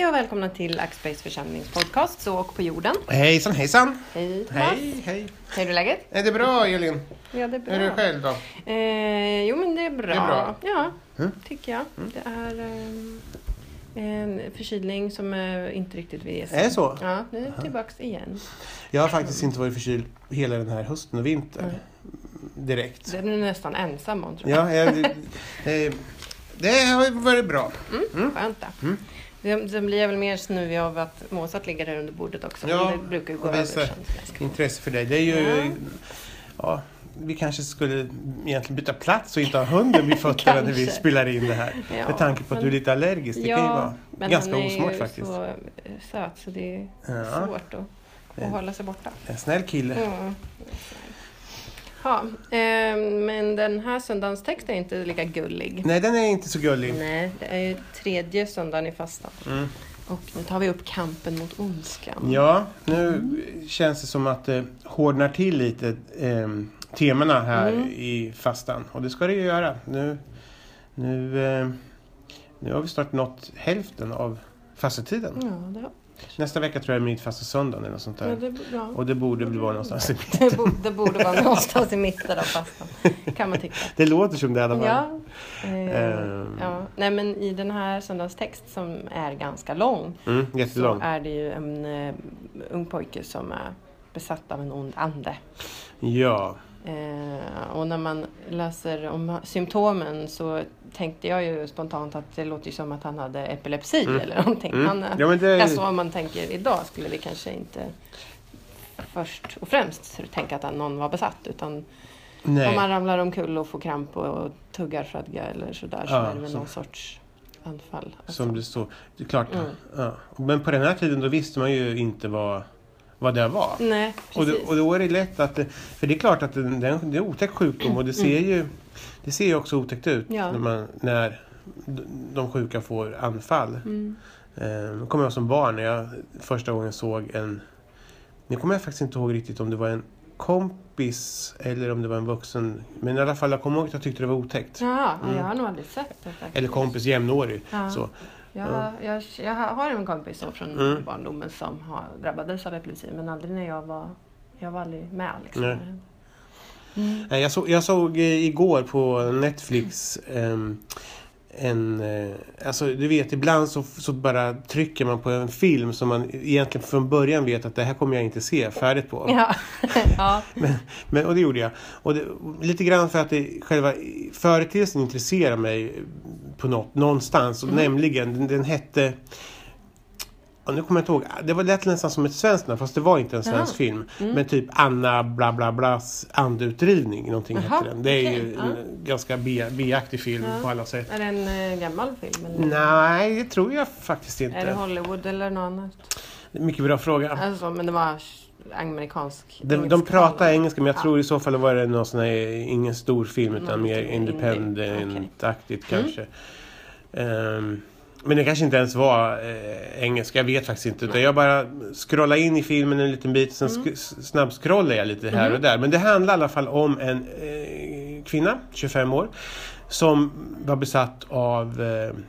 och välkomna till Axbergs församlingspodcast Så och på jorden. Hejsan, hejsan. Hej. Hej. Hur är läget? Är det bra, Elin? Ja, det är bra. Är du själv då? Jo, men det är bra. Det är bra. Ja, tycker jag. Det är en förkylning som inte riktigt vill ge sig. Är det så? Ja, nu är jag tillbaka igen. Jag har faktiskt inte varit förkyld hela den här hösten och vintern. Direkt. Det är nästan ensam om, tror jag. Ja, det har varit bra. Skönt då. Sen blir jag väl mer snuvig av att Mozart ligger där under bordet också. Ja, det brukar ju gå och det är över. så intresse för dig. Det är ju... Ja, vi kanske skulle egentligen byta plats och inte ha hunden vid fötterna när vi spelar in det här. Ja, med tanke på att du är lite allergisk. Det kan ju vara ganska osmart faktiskt. Men han är ju så söt så det är svårt att hålla sig borta. En snäll kille. Ja, men den här söndagens text är inte lika gullig. Nej, den är inte så gullig. Nej, det är ju tredje söndagen i fastan. Och nu tar vi upp kampen mot ondskan. Ja, nu känns det som att det hårdnar till lite temana här i fastan. Och det ska det ju göra. Nu har vi snart nått hälften av fastetiden. Ja, det Nästa vecka tror jag är mittfasta söndagen eller något sånt där. Ja, och det borde väl vara någonstans i mitten. det borde vara någonstans i mitten av fastan, kan man tycka. Det låter som det i alla fall. Ja. Nej, men i den här söndagstext som är ganska lång jättelång. så är det ju en ung pojke som är besatt av en ond ande. Ja. Och när man läser om symptomen så tänkte jag ju spontant att det låter som att han hade epilepsi eller någonting. Alltså om man tänker idag skulle vi kanske inte först och främst tänka att någon var besatt, utan om man ramlar omkull och får kramp och tuggar fradga eller sådär så är det väl någon sorts anfall. Alltså. Som det står, det är klart. Ja. Men på den här tiden då visste man ju inte vad det var. Nej, och då är det lätt att... För det är klart att det är en otäck sjukdom och det ser ju också otäckt ut när de sjuka får anfall. Då kommer jag som barn när jag första gången såg nu kommer jag faktiskt inte ihåg riktigt om det var en kompis eller om det var en vuxen. Men i alla fall jag kommer ihåg att jag tyckte det var otäckt. Ja, jag har nog aldrig sett det faktiskt. Eller kompis jämnårig. Ja. Så. Jag har en kompis från barndomen som drabbades av epilepsi, men aldrig när jag var aldrig med. Liksom. Nej. Jag såg igår på Netflix alltså du vet, ibland så bara trycker man på en film som man egentligen från början vet att det här kommer jag inte se färdigt på. Ja. Men, och det gjorde jag. Och lite grann för att själva företeelsen intresserar mig på någonstans. Och nämligen, den hette... Nu kommer jag inte ihåg. Det var lätt nästan som ett svenskt namn, fast det var inte en svensk film. Men typ Anna bla bla blas andeutdrivning, någonting hette den. Det är ju en ganska biaktig film på alla sätt. Är det en gammal film? Eller? Nej, det tror jag faktiskt inte. Är det Hollywood eller något annat? Mycket bra fråga. Alltså, men det var amerikansk. De pratar engelska, men jag tror i så fall var det någon sån här, ingen stor film utan mer independent-aktigt kanske. Men det kanske inte ens var engelska, jag vet faktiskt inte. Utan jag bara scrollade in i filmen en liten bit, sen snabbscrollade jag lite här och där. Men det handlar i alla fall om en kvinna, 25 år, som var besatt av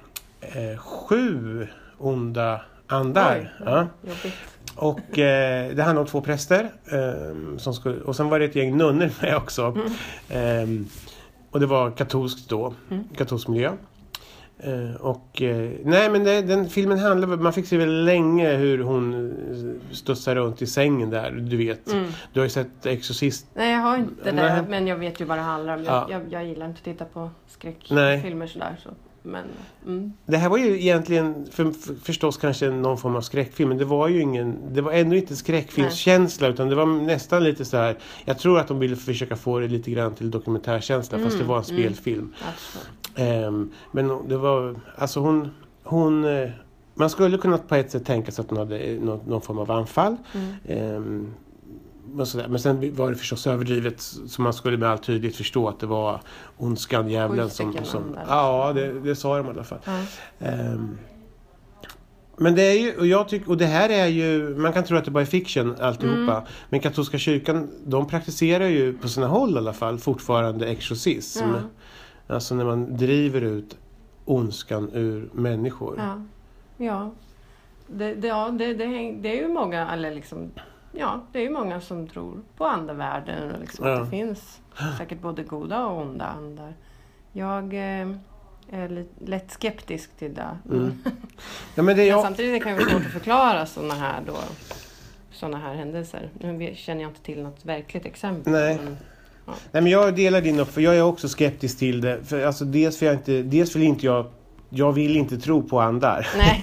7 onda andar. Och det handlar om 2 präster och sen var det ett gäng nunnor med också. Och det var katolsk miljö. Nej, men den filmen handlar, man fick se väl länge hur hon studsar runt i sängen där, du vet. Du har ju sett Exorcist. Nej, jag har inte det, men jag vet ju vad det handlar om. Jag gillar inte att titta på skräckfilmer sådär så. Men, Det här var ju egentligen förstås kanske någon form av skräckfilm, men det var ändå inte skräckfilmskänsla, utan det var nästan lite så här. Jag tror att de ville försöka få det lite grann till dokumentärkänsla, fast det var en spelfilm. Men det var alltså hon man skulle kunna på ett sätt tänka sig att hon hade någon form av anfall. Men sen var det förstås överdrivet, så man skulle med all tydligt förstå att det var ondskan, djävulen som det sa de i alla fall. Men det är ju, och det här är ju, man kan tro att det bara är fiction alltihopa, men katolska kyrkan, de praktiserar ju på sina håll i alla fall fortfarande exorcism. Alltså när man driver ut ondskan ur människor. Ja. det är ju många, eller liksom, det är ju många som tror på andevärlden och liksom att det finns säkert både goda och onda andar. Jag är lätt skeptisk till det. Ja, men samtidigt kan det vara svårt att förklara sådana här händelser. Nu känner jag inte till något verkligt exempel. Nej. Nej, men jag delar din uppfattning. Jag är också skeptisk till det. För alltså, jag vill inte tro på andar. Nej,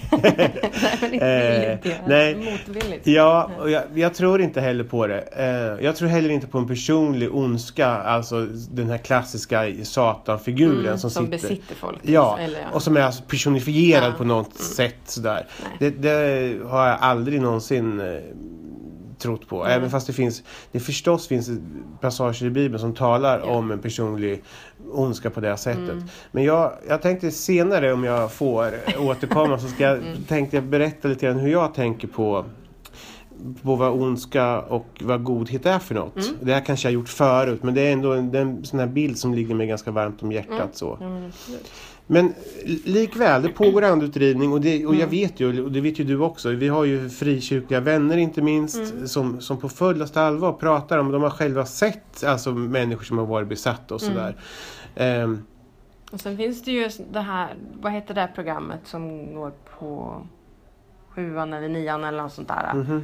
motvilligt. Ja, och jag tror inte heller på det. Jag tror heller inte på en personlig ondska, alltså den här klassiska satanfiguren som besitter folk. Ja, och som är alltså personifierad på något sätt sådär. Det har jag aldrig någonsin trott på. Även fast det förstås finns passager i Bibeln som talar om en personlig ondska på det sättet. Men jag tänkte senare, om jag får återkomma, så tänkte jag berätta lite grann hur jag tänker på vad ondska och vad godhet är för något. Det här kanske jag har gjort förut, men det är ändå en sån här bild som ligger mig ganska varmt om hjärtat. Så. Men likväl, det pågår andutdrivning och jag vet ju, och det vet ju du också, vi har ju frikyrkliga vänner inte minst som på fullaste allvar pratar om, de har själva sett alltså människor som har varit besatta och sådär. Och sen finns det ju det här, vad heter det här programmet som går på 7:an eller 9:an eller något sånt där.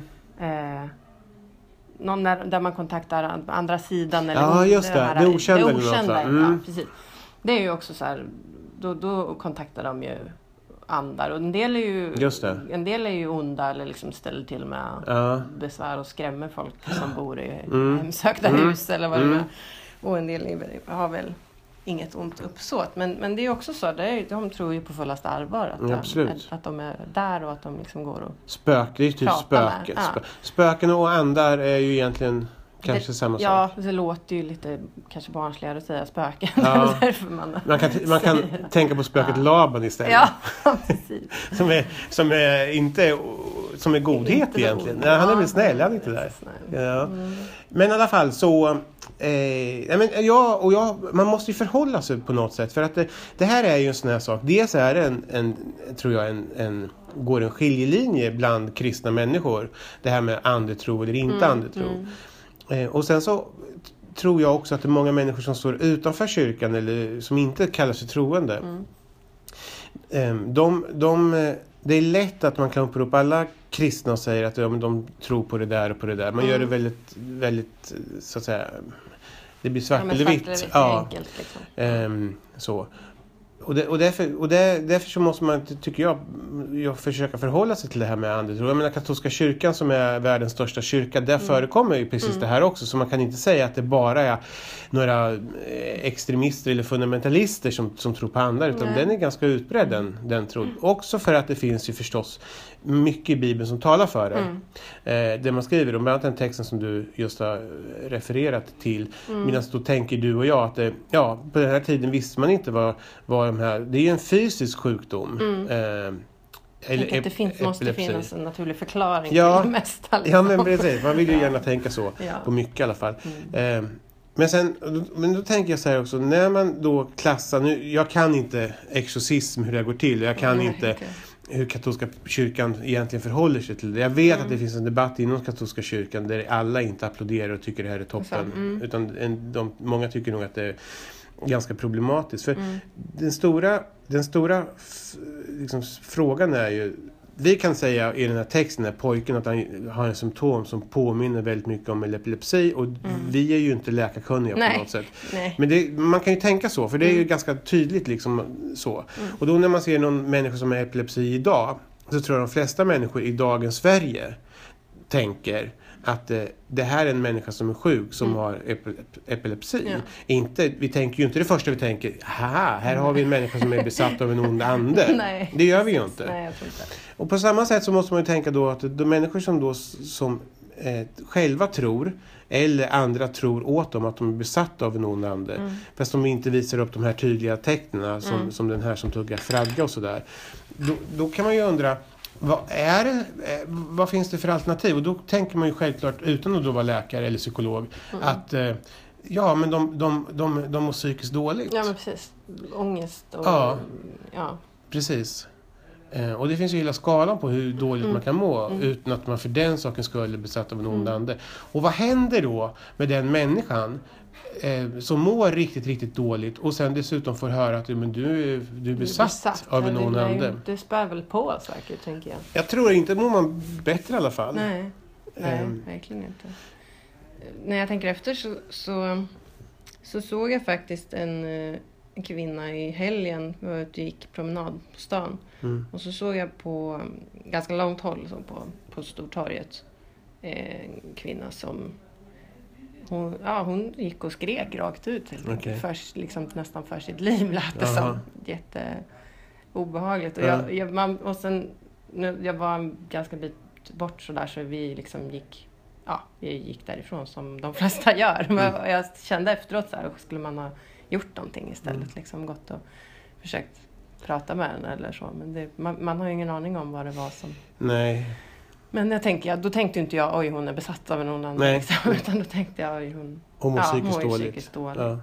Någon där man kontaktar andra sidan eller just det okända. Precis. Det är ju också så här, då kontaktar de ju andar, och en del är ju onda eller liksom ställer till med besvär och skrämmer folk som bor i hemsökta hus eller vad det är. Och en del har väl inget ont uppsåt, men det är också så, de tror ju på fullaste allvar att de är där och att de liksom går och det är typ spöken. Spöken och andar är ju egentligen kanske samma sak. Ja, det låter ju lite kanske barnsligare att säga spöken. Därför man kan tänka på spöket Laban istället. Ja, precis. som är godhet inte egentligen. Nej, han är väl snäll, han är inte där. Ja. Men i alla fall så man måste ju förhålla sig på något sätt, för att det här är ju en sån här sak. Dels är det tror jag går en skiljelinje bland kristna människor, det här med andetro eller inte andetro. Och sen så tror jag också att det är många människor som står utanför kyrkan eller som inte kallar sig troende. Det är lätt att man kan uppropa alla kristna och säger att de tror på det där och på det där. Man gör det väldigt, väldigt, så att säga, det blir svart eller vitt. Enkelt, liksom. Så. Och därför så måste man, tycker jag försöka förhålla sig till det här med andetro. Jag menar, katolska kyrkan som är världens största kyrka, där förekommer ju precis det här också. Så man kan inte säga att det bara är några extremister eller fundamentalister som tror på andar, utan den är ganska utbredd, den tron. Också för att det finns ju förstås mycket i Bibeln som talar för det. Det man skriver om, bland annat den texten som du just har refererat till. Medan då tänker du och jag att på den här tiden visste man inte vad de här, det är ju en fysisk sjukdom. Eller det måste finnas en naturlig förklaring till det mesta. Liksom. Ja, men precis. Man vill ju gärna tänka så på mycket i alla fall. Men då tänker jag så här också, när man då klassar, jag kan inte exorcism, hur det går till. Jag kan inte hur katolska kyrkan egentligen förhåller sig till det. Jag vet att det finns en debatt inom katolska kyrkan där alla inte applåderar och tycker det här är toppen. Utan många tycker nog att det är ganska problematiskt. För den stora liksom, frågan är ju, vi kan säga i den här texten, att pojken att han har en symptom som påminner väldigt mycket om epilepsi, och vi är ju inte läkarkunniga på något sätt. Nej. Men man kan ju tänka så, för det är ju ganska tydligt liksom så. Och då när man ser någon människa som har epilepsi idag, så tror jag de flesta människor i dagens Sverige tänker att det här är en människa som är sjuk, som har epilepsi. Vi tänker ju inte det första vi tänker, här har vi en människa som är besatt av en ond ande. Nej, det gör vi ju inte. Nej, jag tror inte. Och på samma sätt så måste man ju tänka då att de människor som själva tror, eller andra tror åt dem att de är besatta av en ond ande, fast de inte visar upp de här tydliga tecknen som den här som tuggar fragga och sådär. Då kan man ju undra, vad finns det för alternativ? Och då tänker man ju självklart, utan att då vara läkare eller psykolog, att men de mår psykiskt dåligt. Ja, men precis. Ångest och... Ja. Precis. Och det finns ju hela skalan på hur dåligt man kan må utan att man för den saken skulle besatt av en ond ande. Och vad händer då med den människan som mår riktigt, riktigt dåligt och sen dessutom får höra att men du är besatt av en ond ande? Det spär väl på säkert, tänker jag. Jag tror inte mår man bättre i alla fall. Nej, verkligen inte. När jag tänker efter så såg jag faktiskt en kvinna i helgen. Jag var ute och gick promenad på stan. Och så såg jag på ganska långt håll så på Stortorget en kvinna som hon gick och skrek rakt ut först, liksom, nästan för sitt liv lät det som. Jätteobehagligt. Och jag var ganska bit bort så där, så vi liksom gick därifrån som de flesta gör. Men jag kände efteråt så här, skulle man ha gjort någonting istället, liksom gått och försökt prata med henne eller så. Men man har ju ingen aning om vad det var som... Nej. Men då tänkte inte jag, oj, hon är besatt av någon annan. Liksom, utan då tänkte jag, oj, hon mår psykiskt dåligt. Ja.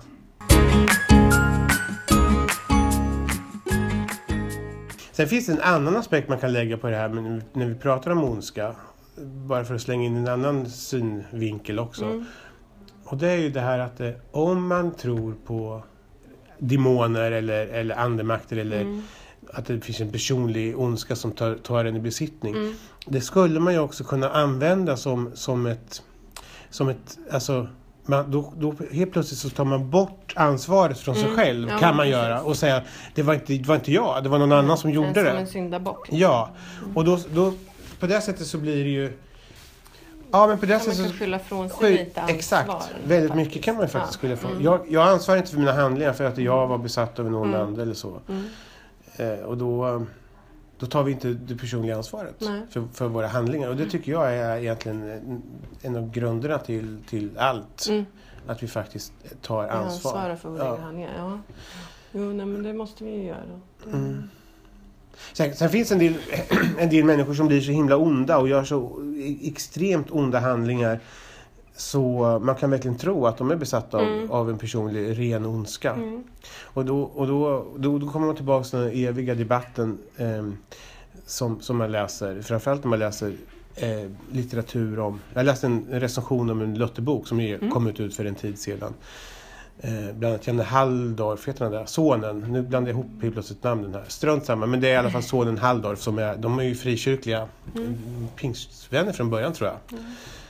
Sen finns det en annan aspekt man kan lägga på det här, men när vi pratar om ondska, bara för att slänga in en annan synvinkel också. Och det är ju det här att om man tror på demoner eller andemakter eller att det finns en personlig ondska som tar en i besittning. Det skulle man ju också kunna använda som ett alltså då helt plötsligt så tar man bort ansvaret från sig själv, kan man göra, och säga det var inte jag, det var någon annan som gjorde det. Som en syndabock. Ja, och då på det sättet så blir det ju men på det sättet man kan skylla från sig lite ansvar. Exakt, väldigt mycket kan man ju faktiskt skylla från. Jag ansvarar inte för mina handlingar för att jag var besatt av någon annan eller så. Och då tar vi inte det personliga ansvaret för våra handlingar. Och det tycker jag är egentligen en av grunderna till allt. Att vi faktiskt tar ansvar. Ansvarar för våra handlingar, ja. Jo, nej, men det måste vi ju göra. Sen finns en del människor som blir så himla onda och gör så extremt onda handlingar så man kan verkligen tro att de är besatta av en personlig ren ondska. Och då kommer man tillbaka till den eviga debatten som man läser, framförallt när man läser litteratur om. Jag läste en recension om en Luther-bok som kom ut för en tid sedan. Bland annat Janne Halldorf heter den där, sonen, nu blandar jag ihop helt plötsligt namnen här, strunt samma, men det är i alla fall sonen Halldorf de är ju frikyrkliga pingstvänner från början, tror jag.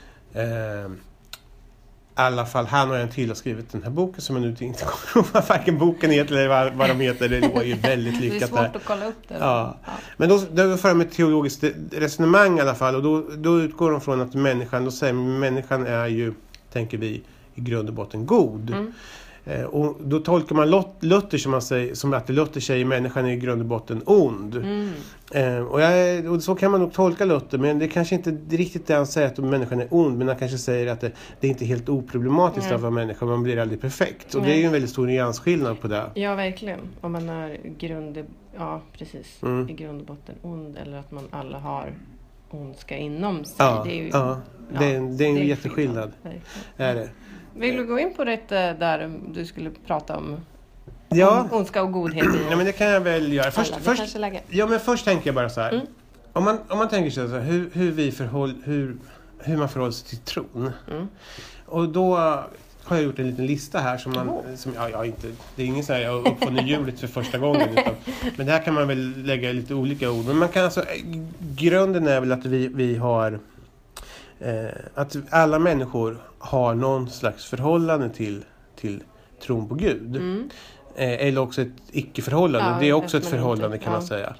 I alla fall han och en till har skrivit den här boken som jag nu inte kommer ihåg vad varken boken heter eller vad de heter. Det var ju väldigt lyckat. Det är svårt att kolla upp det. Ja. Men då för de ett teologiskt resonemang i alla fall, och då utgår de från att människan är ju, tänker vi, i grund och botten god. Och då tolkar man Luther som att Luther säger människan är i grund och botten ond. Och så kan man nog tolka Luther, men det är kanske inte riktigt det han säger att människan är ond, men han kanske säger att det är inte helt oproblematiskt att vara människa, man blir aldrig perfekt. Och det är ju en väldigt stor nyansskillnad på det. Ja, verkligen. Om man är i grund och botten ond, eller att man alla har ondska inom sig. Det är en jätteskillnad. Är det. Vill du gå in på det där du skulle prata om ondska och godhet? Ja, men det kan jag väl göra. Först tänker jag bara så här. Om man tänker sig så här, hur man förhåller sig till tron. Och då har jag gjort en liten lista här det är ingen så här jag har uppfunnit hjulet för första gången, men det här kan man väl lägga lite olika ord. Men man kan grunden är väl att vi har att alla människor har någon slags förhållande till tron på Gud. Eller också ett icke-förhållande. Det är också ett förhållande, kan man säga.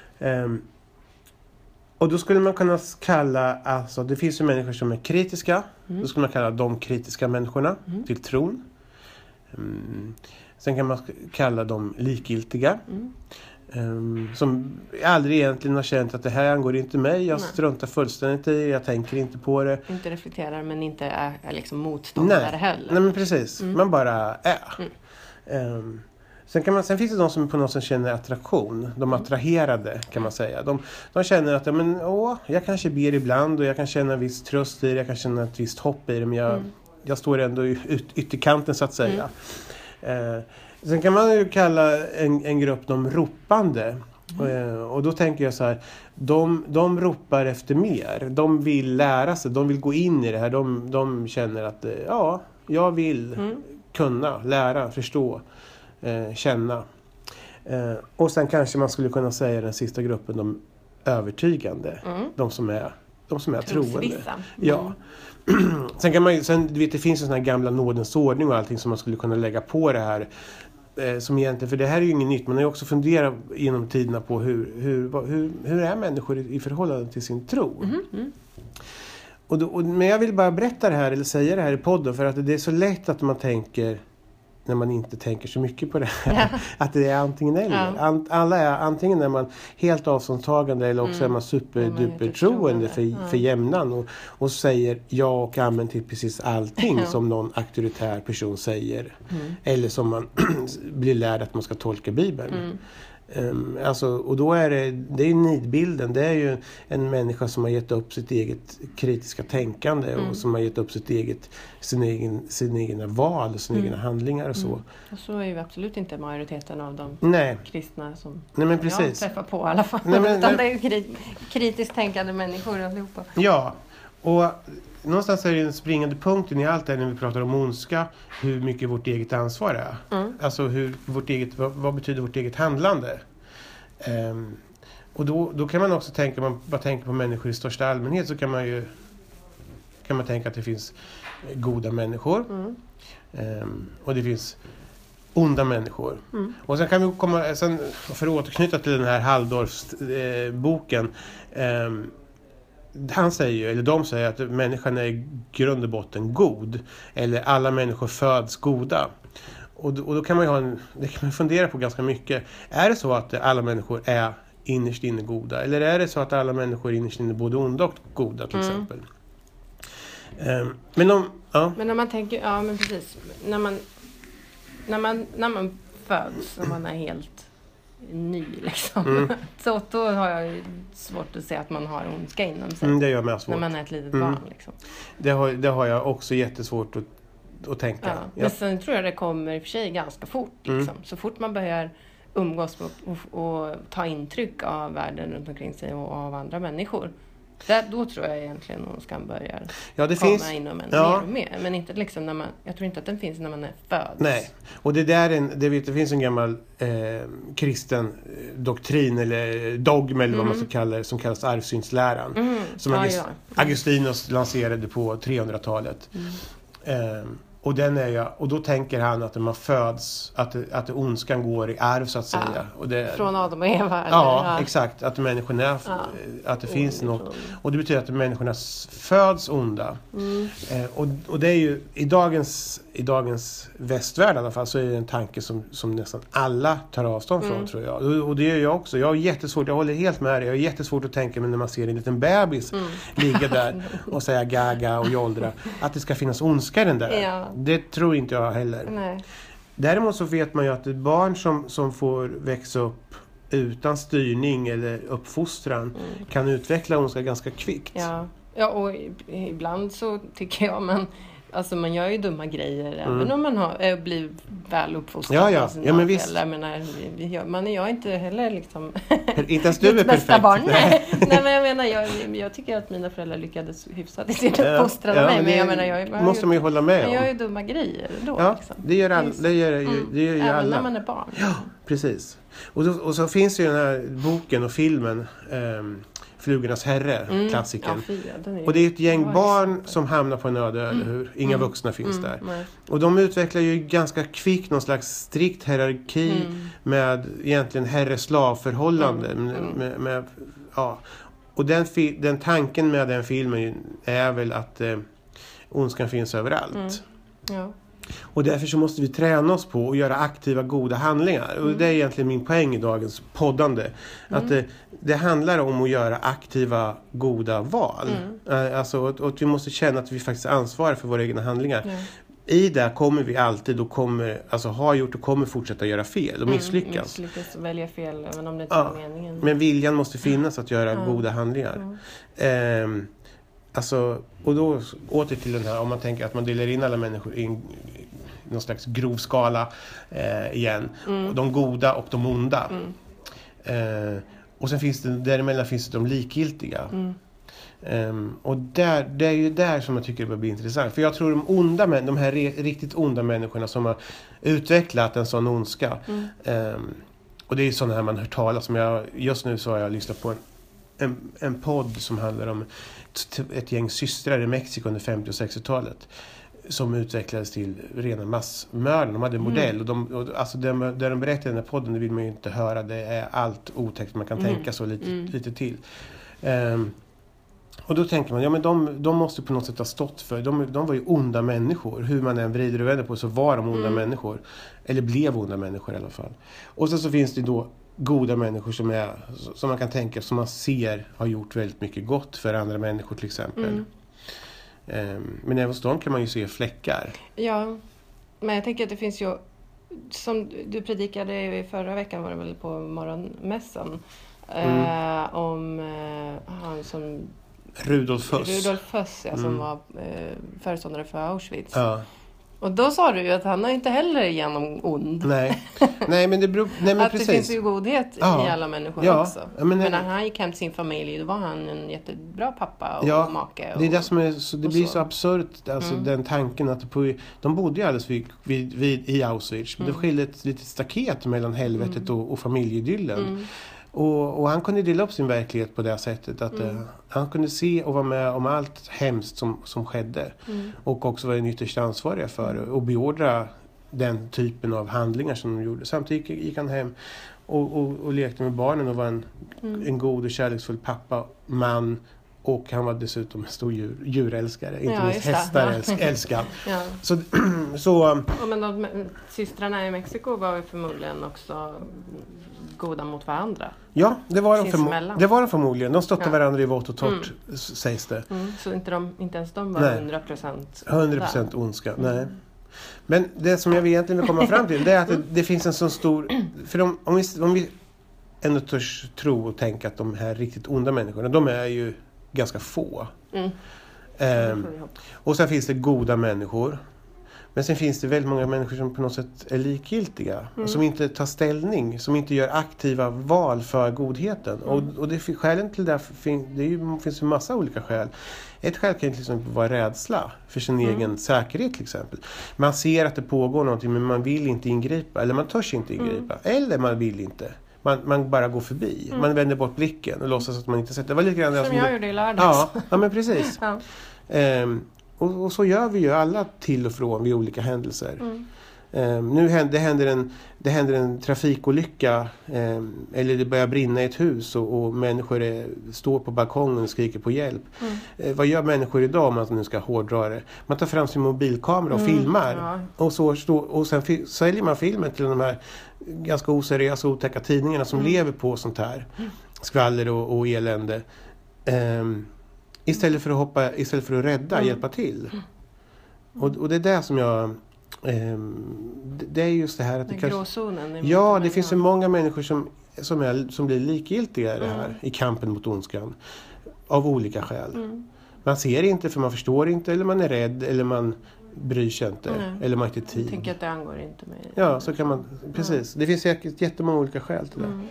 Och då skulle man kunna kalla, alltså det finns ju människor som är kritiska. Då skulle man kalla de kritiska människorna till tron. Sen kan man kalla dem likgiltiga. Som aldrig egentligen har känt att det här angår inte mig, jag struntar fullständigt i, jag tänker inte på det. Inte reflekterar, men inte är liksom motståndare heller. Nej, men precis. Man bara är. Sen finns det de som på något sätt känner attraktion. De attraherade, kan man säga. De känner att jag kanske ber ibland och jag kan känna en viss tröst i det, jag kan känna ett visst hopp i det, men jag står ändå i ytterkanten, så att säga. Sen kan man ju kalla en grupp de ropande. Och då tänker jag så här, de ropar efter mer. De vill lära sig, de vill gå in i det här. De känner att jag vill kunna, lära, förstå, känna. Och sen kanske man skulle kunna säga den sista gruppen, de övertygande. De som är troende. Ja. Sen kan man du vet, det finns en sån här gamla nådens ordning och allting som man skulle kunna lägga på det här. Som egentligen, för det här är ju inget nytt. Man har ju också funderat genom tiderna på hur är människor i förhållande till sin tro. Men jag vill bara berätta det här eller säga det här i podden, för att det är så lätt att man tänker, när man inte tänker så mycket på det här, att det är antingen eller. Alla är antingen när man helt avståndstagande eller också är man superduper troende för jämnan och säger ja och amen till precis allting som någon auktoritär person säger. Eller som man blir lärd att man ska tolka Bibeln. Och då är det är nidbilden. Det är ju en människa som har gett upp sitt eget kritiska tänkande och som har gett upp sin egen val och sina egna handlingar och så. Och så är ju absolut inte majoriteten av de kristna som jag träffar på i alla fall. Utan det är ju kritiskt tänkande människor allihopa. Ja, och någonstans är det den springande punkten i allt det när vi pratar om ondska, hur mycket vårt eget ansvar är. Alltså vad betyder vårt eget handlande? Och då kan man också tänka, man bara tänker på människor i största allmänhet, så kan man tänka att det finns goda människor. Och det finns onda människor. Och sen kan vi för att återknyta till den här Halldorfs boken. De säger att människan är i grund och botten god. Eller alla människor föds goda. Och då kan man det kan man fundera på ganska mycket. Är det så att alla människor är innerst inne goda? Eller är det så att alla människor är innerst inne både onda och goda till exempel? Men när man tänker, men precis. När man föds, när man är helt ny liksom. Så då har jag svårt att se att man har ondska inom sig. Det gör mig svårt. När man är ett litet barn liksom. Det har jag också jättesvårt att tänka. Men sen tror jag det kommer i och för sig ganska fort liksom. Så fort man börjar umgås och ta intryck av världen runt omkring sig och av andra människor. Då tror jag egentligen ondskan börjar komma inom en mer och mer. Men inte liksom jag tror inte att den finns när man är född. Nej, och det finns en gammal kristen doktrin eller dogm eller vad man ska kalla det, som kallas arvsyndsläran. Som Augustinus lanserade på 300-talet. Och då tänker han att när man föds att ondskan går i arv så att säga. Från Adam och Eva. Ja, exakt. Att människorna att det finns något. Och det betyder att människorna föds onda. Och det är ju i dagens västvärld i alla fall, så är det en tanke som nästan alla tar avstånd från, tror jag. Och det gör jag också. Jag håller helt med dig. Jag har jättesvårt att tänka mig när man ser en liten bebis ligga där och säga gaga och joldra, att det ska finnas ondska i den där. Ja. Det tror inte jag heller. Nej. Däremot så vet man ju att ett barn som får växa upp utan styrning eller uppfostran kan utveckla ondska ganska kvickt. Ja, och ibland så tycker jag man gör ju dumma grejer även om man blir väl uppfostrad. Ja, men visst. Man är jag inte heller liksom inte ens du är perfekt. Barn. Nej, men jag menar jag tycker att mina föräldrar lyckades hyfsat i sin uppfostran av mig. Men jag menar jag måste man ju hålla med om. Jag gör ju dumma grejer då. Ja, liksom. Det gör alla. Det gör ju även alla. när man är barn. Ja, precis. Och så finns ju den här boken och filmen Flugornas herre, klassikern. Och det är ett gäng barn som hamnar på en öde, eller hur? Inga vuxna finns där. Nej. Och de utvecklar ju ganska kvickt någon slags strikt hierarki med egentligen herre-slav-förhållande. Och den tanken med den filmen är väl att ondskan finns överallt. Ja. Och därför så måste vi träna oss på att göra aktiva goda handlingar. Och det är egentligen min poäng i dagens poddande. Att det handlar om att göra aktiva goda val. Alltså att vi måste känna att vi faktiskt ansvarar för våra egna handlingar. I det kommer vi alltid och har gjort och kommer fortsätta göra fel och misslyckas. Misslyckas och välja fel även om det inte är meningen. Men viljan måste finnas att göra goda handlingar. Och då åter till den här, om man tänker att man delar in alla människor i någon slags grov skala igen. De goda och de onda. Och sen finns det, däremellan finns det de likgiltiga. Och det är ju där som jag tycker det blir intressant. För jag tror de här riktigt onda människorna som har utvecklat en sån ondska. Och det är sådana här man hör talas om. Just nu så har jag lyssnat på en podd som handlar om ett gäng systrar i Mexiko under 50- och 60-talet. Som utvecklades till rena massmördare. De hade en modell. Alltså det de berättade i den här podden, det vill man ju inte höra. Det är allt otäckt. Man kan tänka så lite till. Och då tänker man, ja men de måste på något sätt ha stått för. De var ju onda människor. Hur man än vrider och vänder på så var de onda människor. Eller blev onda människor i alla fall. Och så finns det då goda människor som man kan tänka, som man ser har gjort väldigt mycket gott för andra människor till exempel. Men även hos dem kan man ju se fläckar. Ja, men jag tänker att det finns ju, som du predikade i förra veckan, var det väl på morgonmässan, om han som Rudolf Höss, som var föreståndare för Auschwitz. Ja. Och då sa du ju att han har inte heller igenom ond. Nej, men det beror... Nej, men att precis. Det finns ju godhet i alla människor också. Men när han gick hem till sin familj, då var han en jättebra pappa och make. Det är det som är så, det blir så absurt, alltså den tanken att de bodde ju alldeles i Auschwitz. Men det skilde ett litet staket mellan helvetet och familjedyllen. Och han kunde dela upp sin verklighet på det sättet att han kunde se och vara med om allt hemskt som skedde. Och också var en ytterst ansvariga för och beordra den typen av handlingar som de gjorde. Samtidigt gick han hem och lekte med barnen och var en god och kärleksfull pappa, man. Och han var dessutom en stor djurälskare. Inte minst hästar älskar. Men de systrarna i Mexiko var ju förmodligen också goda mot varandra. Ja, det var de förmodligen. De stötte varandra i vått och torrt, sägs det. Så inte ens de var 100% 100% ondska, nej. Men det som jag egentligen vill komma fram till, det är att det finns en så stor... För om vi ändå törs tro och tänka att de här riktigt onda människorna, de är ju ganska få. Och sen finns det goda människor. Men sen finns det väldigt många människor som på något sätt är likgiltiga. Som inte tar ställning. Som inte gör aktiva val för godheten. Och det skälen till det finns ju massa olika skäl. Ett skäl kan till exempel vara rädsla för sin egen säkerhet till exempel. Man ser att det pågår någonting men man vill inte ingripa. Eller man törs inte ingripa. Eller man vill inte. Man bara går förbi. Man vänder bort blicken och låtsas att man inte sett. Det var lite grann som jag gjorde i lördags. Ja, men precis. Och så gör vi ju alla till och från vid olika händelser. Det händer en trafikolycka eller det börjar brinna i ett hus och människor står på balkongen och skriker på hjälp. Vad gör människor idag om man nu ska hårdra det? Man tar fram sin mobilkamera och filmar. Och sen säljer man filmen till de här ganska oseriösa och otäcka tidningarna som lever på sånt här skvaller och elände. Istället för att rädda, hjälpa till. Och det är det som jag... det är just det här att det gråzonen. Ja, det finns ju många människor som blir likgiltiga i det här, i kampen mot ondskan. Av olika skäl. Man ser inte för man förstår inte, eller man är rädd, eller man bryr sig inte, eller man har inte tid. Jag tänker att det angår inte mig. Ja, så kan man... Precis. Det finns säkert jättemånga olika skäl till det.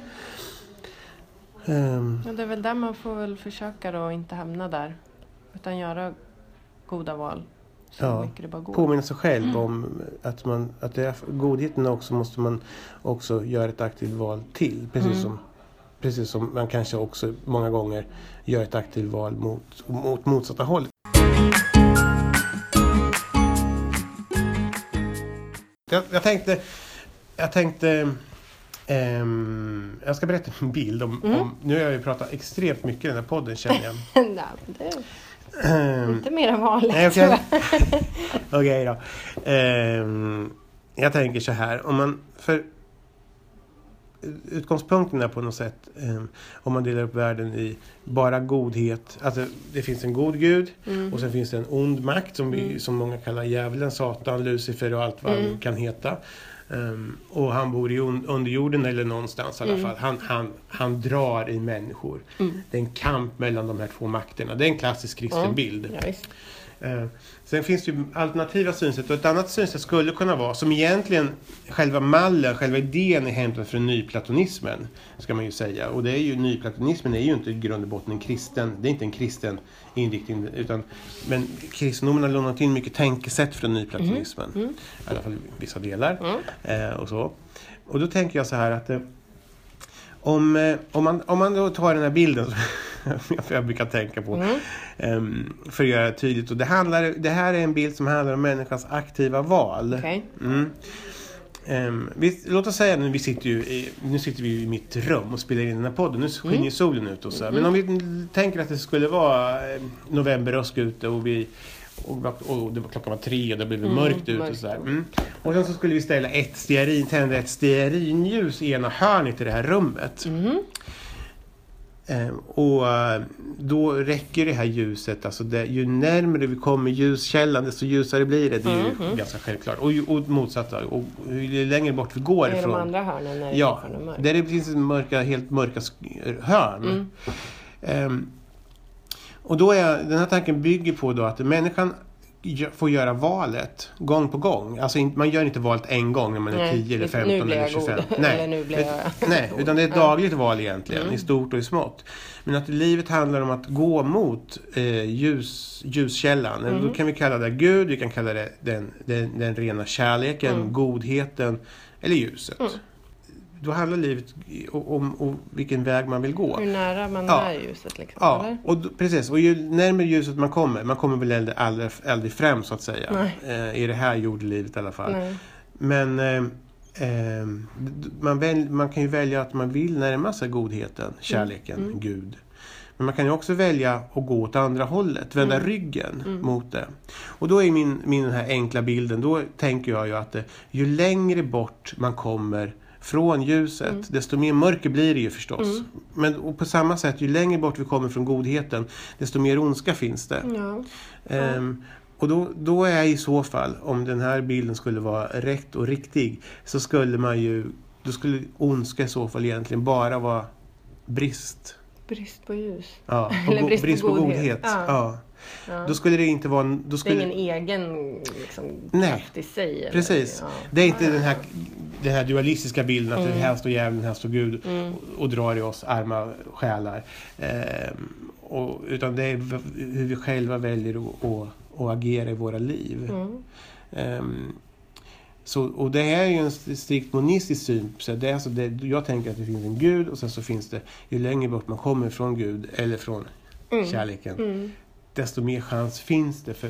Ja, det är väl där man får väl försöka då inte hamna där. Utan göra goda val. Så mycket det bara går. Påminna sig själv om att det är godheten också måste man också göra ett aktivt val till. Precis som man kanske också många gånger gör ett aktivt val mot motsatta hållet. Jag tänkte jag ska berätta en bild om nu har jag ju pratat extremt mycket i den här podden, känner jag. Nej, det är inte mer än vanligt. Okej då. Jag tänker så här, för utgångspunkten är på något sätt om man delar upp världen i bara godhet, alltså det finns en god gud och sen finns det en ond makt som många kallar djävulen, Satan, Lucifer och allt vad han kan heta. Och han bor i underjorden eller någonstans i alla fall. Han drar i människor. Det är en kamp mellan de här två makterna. Det är en klassisk kristen bild. Ja, Sen finns det ju alternativa synsätt, och ett annat synsätt skulle kunna vara, som egentligen själva mallen, själva idén är hämtad från nyplatonismen, ska man ju säga. Och det är ju, nyplatonismen är ju inte i grund och botten en kristen, det är inte en kristen inriktning, men kristendomen har lånat in mycket tänkesätt från nyplatonismen. I alla fall vissa delar. Och så. Och då tänker jag så här att om man då tar den här bilden jag brukar tänka på för att göra det tydligt, och det här är en bild som handlar om människans aktiva val. Okay. Låt oss säga nu sitter vi i mitt rum och spelar in den här podden. Nu skiner solen ut och så. Men om vi tänker att det skulle vara novemberrusk ute och det var klockan var 3 och det blev mörkt ute och så här. Och sen så skulle vi tända ett stearinljus i ena hörnet i det här rummet. Och då räcker det här ljuset, alltså ju närmare vi kommer ljuskällan desto ljusare blir det. Det är ju ganska självklart. Och motsatta, och ju längre bort vi går ifrån. De andra hörnen när det mörkt. Där det finns helt mörka hörn. Och då den här tanken bygger på då att människan får göra valet gång på gång. Alltså man gör inte valet en gång när man är 10 eller 15 eller 25. Nej, utan det är ett dagligt val egentligen, i stort och i smått. Men att livet handlar om att gå mot ljuskällan. Då kan vi kalla det Gud, vi kan kalla det den rena kärleken, godheten eller ljuset. Då handlar livet om vilken väg man vill gå. Hur nära man är ljuset liksom. Ja, eller? Och precis. Och ju närmare ljuset man kommer väl aldrig fram så att säga. I det här jordelivet i alla fall. Nej. Men man kan ju välja att man vill närma sig godheten, kärleken, Gud. Men man kan ju också välja att gå åt andra hållet, vända ryggen mot det. Och då är min den här enkla bilden, då tänker jag ju att ju längre bort man kommer från ljuset, desto mer mörker blir det ju förstås. Men på samma sätt, ju längre bort vi kommer från godheten, desto mer ondska finns det. Och då är i så fall, om den här bilden skulle vara rätt och riktig, så skulle då skulle ondska i så fall egentligen bara vara brist på ljus. Ja, eller brist på godhet. Ja. Då skulle det inte vara... Det är ingen egen kraft i sig. Eller? Precis. Det är inte den här dualistiska bilden att här står djävulen, här står Gud och drar i oss arma själar. Utan det är hur vi själva väljer att agera i våra liv. Och det här är ju en strikt monistisk syn. Så det är alltså jag tänker att det finns en Gud, och sen så finns det, ju längre bort man kommer från Gud eller från kärleken, desto mer chans finns det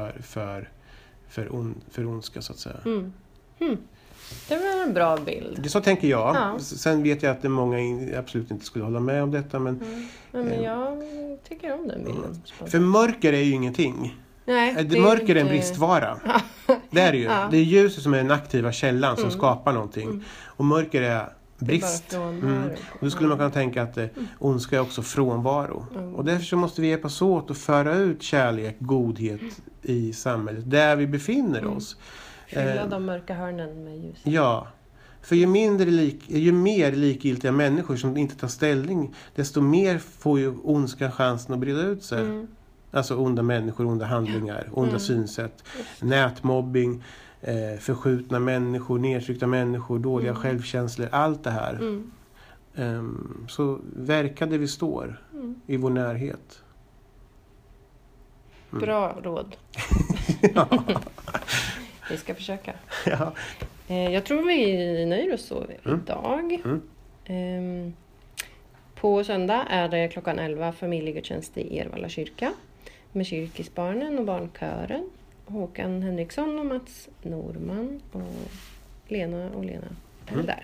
för ondska så att säga. Det var en bra bild. Så tänker jag. Ja. Sen vet jag att det många absolut inte skulle hålla med om detta. Men jag tycker om den bilden. För mörker är ju ingenting. Nej, mörker är en bristvara. Det är det ju. Det är ljuset som är den aktiva källan som skapar någonting. Och mörker är brist. Och då skulle man kunna tänka att ondska är också frånvaro. Och därför så måste vi hjälpas åt att föra ut kärlek, godhet i samhället. Där vi befinner oss. Fylla de mörka hörnen med ljus. Ja. För ju mer likgiltiga människor som inte tar ställning, desto mer får ju ondskan chansen att breda ut sig. Alltså onda människor, onda handlingar, onda synsätt, nätmobbing, förskjutna människor, nedtryckta människor, dåliga självkänslor, allt det här. Så verkar det vi står i vår närhet. Bra råd. Vi ska försöka. Ja. Jag tror vi nöjer oss så idag. På söndag är det klockan 11 familjegudstjänst i Ervalla kyrka med kyrkisbarnen och barnkören. Håkan Henriksson och Mats Norman och Lena är där.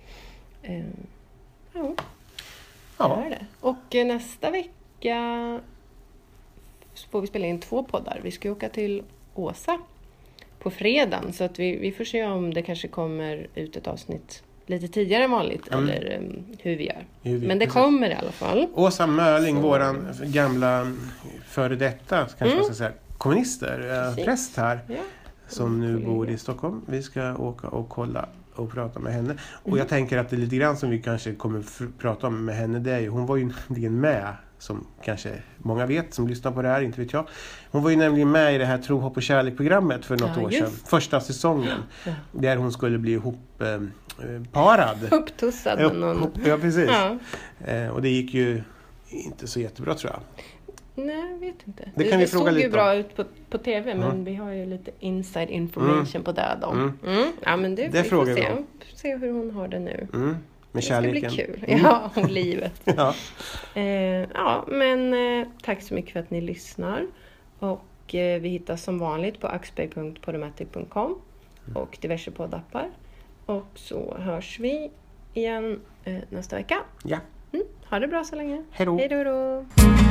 Det är det. Och nästa vecka får vi spela in 2 poddar. Vi ska åka till Åsa på fredagen, så att vi får se om det kanske kommer ut ett avsnitt lite tidigare än vanligt, eller hur vi gör. Men det kommer i alla fall. Åsa Mörling, våran gamla före detta, kanske man ska säga, kommunister, präst här, som nu bor i Stockholm. Vi ska åka och kolla och prata med henne. Och jag tänker att det är lite grann som vi kanske kommer prata om med henne, det är ju, hon var ju med som kanske många vet som lyssnar på det här, inte vet jag. Hon var ju nämligen med i det här Tro, hopp och kärlek-programmet för något år sedan. Första säsongen. Ja. Där hon skulle bli parad. Upptussad med någon. Ja, precis. Ja. Och det gick ju inte så jättebra, tror jag. Nej, jag vet inte. Det såg ju bra ut på tv, men vi har ju lite inside information på det då. Ja, men det får se hur hon har det nu. Med kärleken. Det ska bli kul. Ja, om livet. Ja. Men tack så mycket för att ni lyssnar. Och vi hittas som vanligt på axberg.podomatic.com och diverse poddappar. Och så hörs vi igen nästa vecka. Ja. Ha det bra så länge. Hej då. Hej då.